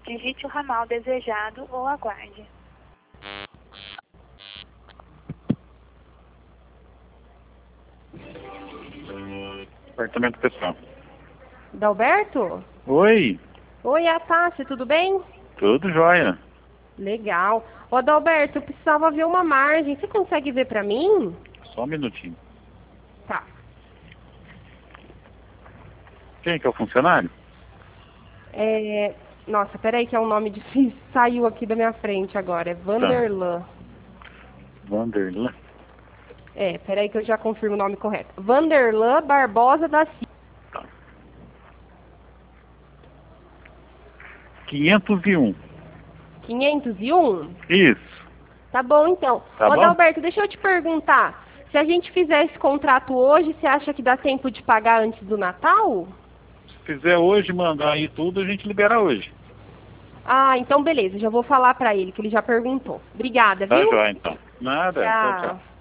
Digite o ramal desejado ou aguarde. Apartamento pessoal. Dalberto? Oi, Oi, a Tássia, tudo bem? tudo jóia. Legal. Ô, Dalberto, eu precisava ver uma margem. Você consegue ver pra mim? Só um minutinho. Tá. Quem que é o funcionário? Nossa, peraí que é um nome difícil. Saiu aqui da minha frente agora. É Tá. Vanderlan. Vanderlan. Peraí que eu já confirmo o nome correto. Vanderlan Barbosa da Silva. Tá. 501. 501? Isso. Tá bom, então. Tá Ô, bom? Dalberto, deixa eu te perguntar. Se a gente fizer esse contrato hoje, você acha que dá tempo de pagar antes do Natal? Se fizer hoje, mandar aí tudo, a gente libera hoje. Ah, então beleza. Já vou falar pra ele, que ele já perguntou. Obrigada, Tá viu? jóia, então. Nada. Tchau, tchau. Tchau.